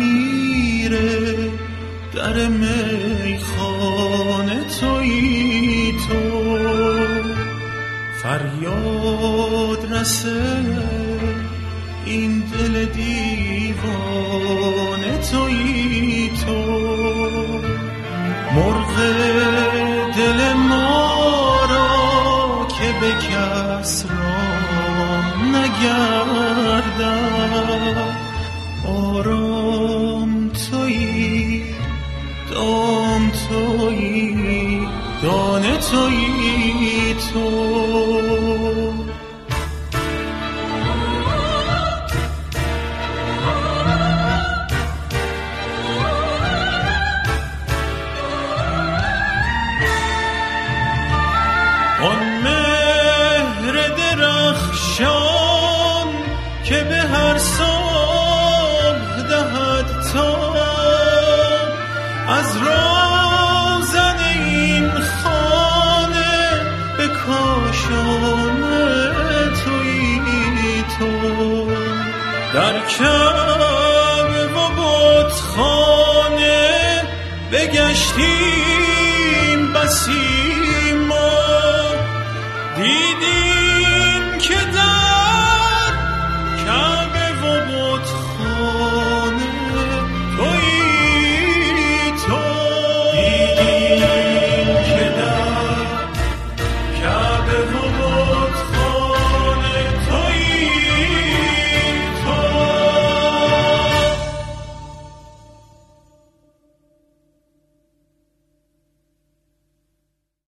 میره، در میخانه تویی تو، فریاد رسه این دل دیوانه تویی تو، مرغ دل ما را که به کس رام نگردد، آرام تویی، دام تویی، دانه تویی تو. آن مهر درخشان که به هر صبح دهد تا از روزن این خانه به کاشانه تویی تو، در کعبه و بتخانه بگشتیم بسی